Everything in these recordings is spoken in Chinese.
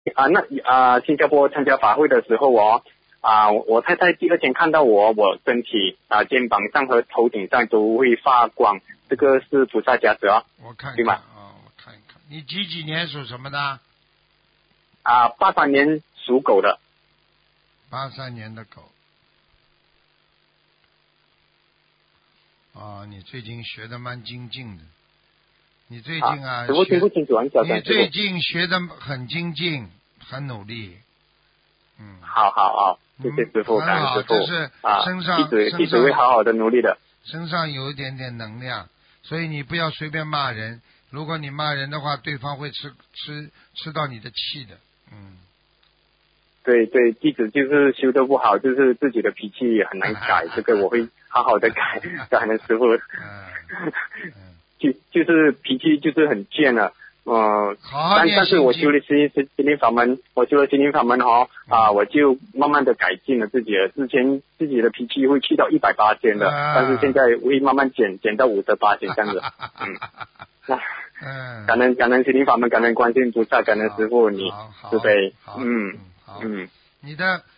新加坡参加法会的时候我太太第二天看到我身体肩膀上和头顶上都会发光，这个是菩萨加持我看看对吗？ 我看一看，你几年属什么的 ？83年属狗的。 83年的狗。你最近学的蛮精进的，你最近师父听不清楚，很小声。 你最近学的很精进，很努力。 好，谢谢师父，感恩师父。 身上弟子会好好的努力的。 身上有一点点能量，所以你不要随便骂人。如果你骂人的话，对方会吃到你的气的。 对，弟子就是修得不好，就是自己的脾气也很难改，这个我会好好的改。感恩师父。就是脾气就是很倔了。但是我修了心灵法门，我就慢慢的改进了自己的。之前自己的脾气会去到180%的，但是现在会慢慢减到58%这样子。感恩心灵法门，感恩观世音菩萨，感恩师父你慈悲。 你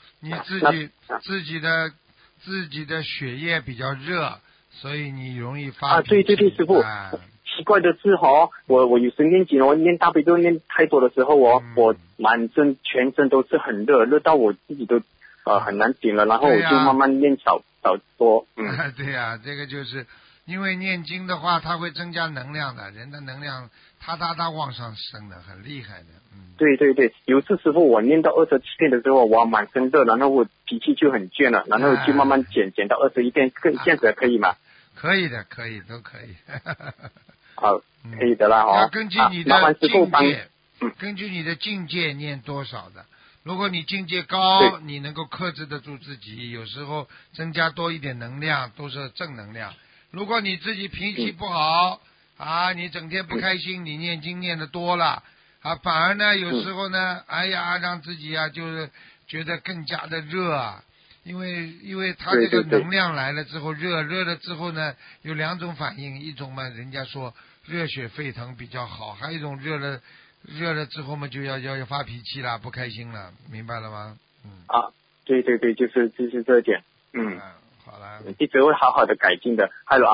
自己的血液比较热，所以你容易发脾气。 对，师父。奇怪的是我有时念经念大悲咒念太多的时候我全身都是很热到我自己都很难顶了，然后我就慢慢念少多。 对呀，这个就是因为念经的话，它会增加能量的，人的能量它往上升的，很厉害的。 对，有次师父我念到27遍的时候，我满身热，然后我脾气就很倔了，然后就慢慢减到21遍，这样子可以吗？ 可以的，都可以。 好，可以的啦。 要根据你的境界，根据你的境界念多少的。如果你境界高，你能够克制得住自己，有时候增加多一点能量都是正能量。如果你自己脾气不好你整天不开心，你念经念得多了反而呢有时候呢让自己就是觉得更加的热因为它这个能量来了之后，热了之后呢，有2种反应，一种嘛，人家说热血沸腾比较好，还有一种热了之后嘛，就要发脾气啦，不开心了，明白了吗？ 对，就是这一点。 好了， 弟子会好好的改进的。还有